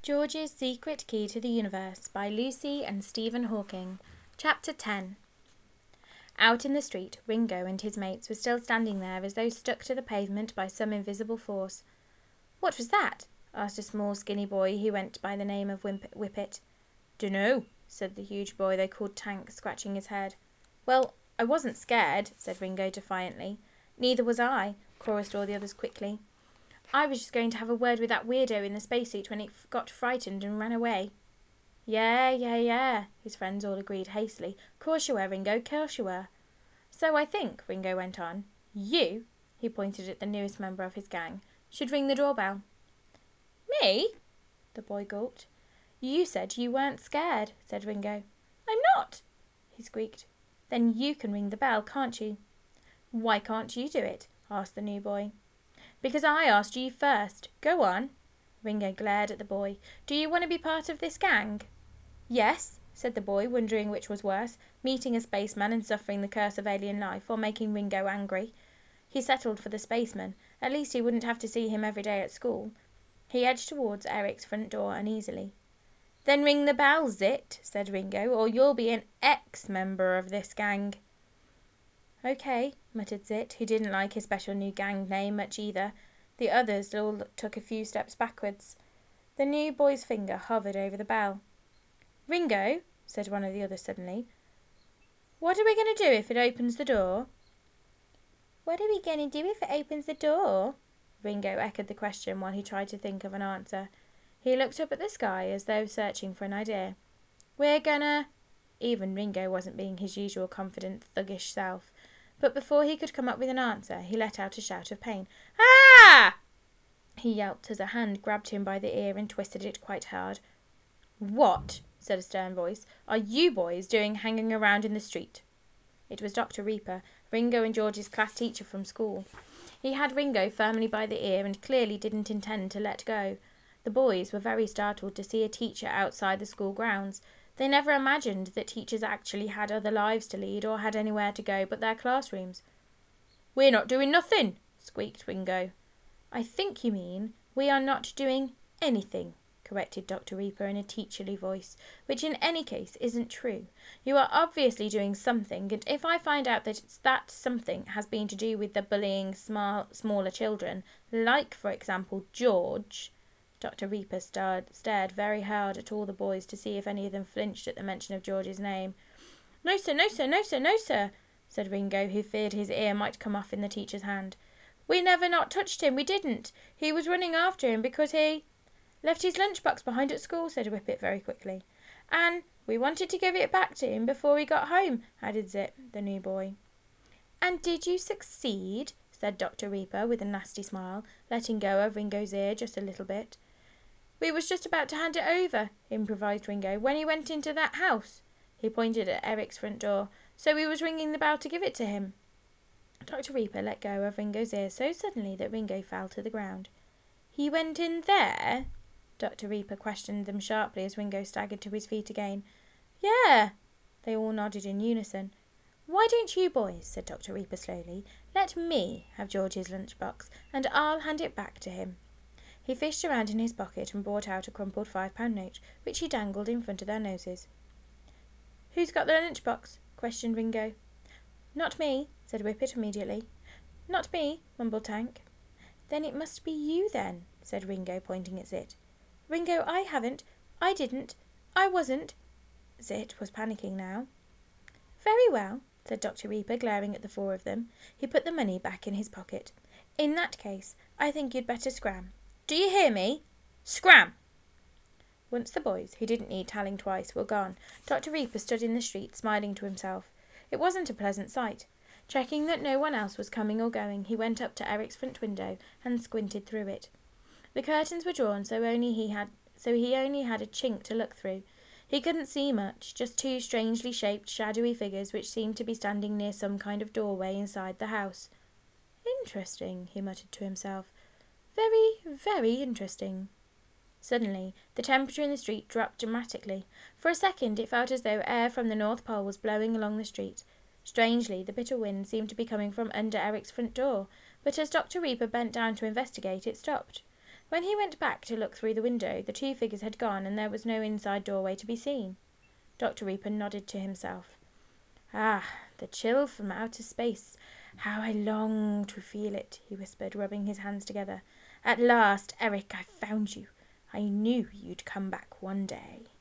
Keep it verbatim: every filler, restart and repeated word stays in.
George's Secret Key to the Universe by Lucy and Stephen Hawking. Chapter ten. Out in the street, Ringo and his mates were still standing there as though stuck to the pavement by some invisible force. "What was that?" asked a small skinny boy who went by the name of Whimp- Whippet. "Dunno," said the huge boy they called Tank, scratching his head. "Well, I wasn't scared," said Ringo defiantly. "Neither was I," chorused all the others quickly. "I was just going to have a word with that weirdo in the spacesuit when it f- got frightened and ran away." "Yeah, yeah, yeah," his friends all agreed hastily. "Course you were, Ringo, course you were." "So I think," Ringo went on, "you," he pointed at the newest member of his gang, "should ring the doorbell." "Me?" the boy gulped. "You said you weren't scared," said Ringo. "I'm not," he squeaked. "Then you can ring the bell, can't you?" "Why can't you do it?" asked the new boy. "Because I asked you first. Go on." Ringo glared at the boy. "Do you want to be part of this gang?" "Yes," said the boy, wondering which was worse, meeting a spaceman and suffering the curse of alien life, or making Ringo angry. He settled for the spaceman. At least he wouldn't have to see him every day at school. He edged towards Eric's front door uneasily. "Then ring the bell, Zit," said Ringo, "or you'll be an ex-member of this gang." "Okay," muttered Zit, who didn't like his special new gang name much either. The others all took a few steps backwards. The new boy's finger hovered over the bell. "Ringo," said one of the others suddenly, "what are we going to do if it opens the door?" "What are we going to do if it opens the door?" Ringo echoed the question while he tried to think of an answer. He looked up at the sky as though searching for an idea. "We're gonna—" Even Ringo wasn't being his usual confident, thuggish self. But before he could come up with an answer, he let out a shout of pain. "Ah!" he yelped as a hand grabbed him by the ear and twisted it quite hard. "What," said a stern voice, "are you boys doing hanging around in the street?" It was Doctor Reaper, Ringo and George's class teacher from school. He had Ringo firmly by the ear and clearly didn't intend to let go. The boys were very startled to see a teacher outside the school grounds. They never imagined that teachers actually had other lives to lead or had anywhere to go but their classrooms. "We're not doing nothing," squeaked Ringo. "I think you mean we are not doing anything," corrected Doctor Reaper in a teacherly voice, which in any case isn't true. "You are obviously doing something, and if I find out that it's that something has been to do with the bullying small, smaller children, like, for example, George—" Doctor Reaper stared, stared very hard at all the boys to see if any of them flinched at the mention of George's name. "No, sir, no, sir, no, sir, no, sir," said Ringo, who feared his ear might come off in the teacher's hand. "We never not touched him, we didn't. He was running after him because he—" "Left his lunchbox behind at school," said Whippet very quickly. "And we wanted to give it back to him before he got home," added Zip, the new boy. "And did you succeed?" said Doctor Reaper with a nasty smile, letting go of Ringo's ear just a little bit. "We was just about to hand it over," improvised Ringo, "when he went into that house." He pointed at Eric's front door. "So we was ringing the bell to give it to him." Doctor Reaper let go of Ringo's ear so suddenly that Ringo fell to the ground. "He went in there?" Doctor Reaper questioned them sharply as Ringo staggered to his feet again. "Yeah," they all nodded in unison. "Why don't you boys," said Doctor Reaper slowly, "let me have George's lunchbox, and I'll hand it back to him." He fished around in his pocket and brought out a crumpled five-pound note, which he dangled in front of their noses. "Who's got the lunchbox?" questioned Ringo. "Not me," said Whippet immediately. "Not me," mumbled Tank. "Then it must be you then," said Ringo, pointing at Zit. "Ringo, I haven't. I didn't. I wasn't." Zit was panicking now. "Very well," said Doctor Reaper, glaring at the four of them. He put the money back in his pocket. "In that case, I think you'd better scram. Do you hear me? Scram!" Once the boys, who didn't need telling twice, were gone, Doctor Reaper stood in the street, smiling to himself. It wasn't a pleasant sight. Checking that no one else was coming or going, he went up to Eric's front window and squinted through it. The curtains were drawn, so only he had so he only had a chink to look through. He couldn't see much, just two strangely shaped, shadowy figures which seemed to be standing near some kind of doorway inside the house. "Interesting," he muttered to himself. "Very, very interesting." Suddenly, the temperature in the street dropped dramatically. For a second, it felt as though air from the North Pole was blowing along the street. Strangely, the bitter wind seemed to be coming from under Eric's front door, but as Doctor Reaper bent down to investigate, it stopped. When he went back to look through the window, the two figures had gone and there was no inside doorway to be seen. Doctor Reaper nodded to himself. Ah, the chill from outer space. How I long to feel it, he whispered, rubbing his hands together. At last, Eric, I found you. I knew you'd come back one day.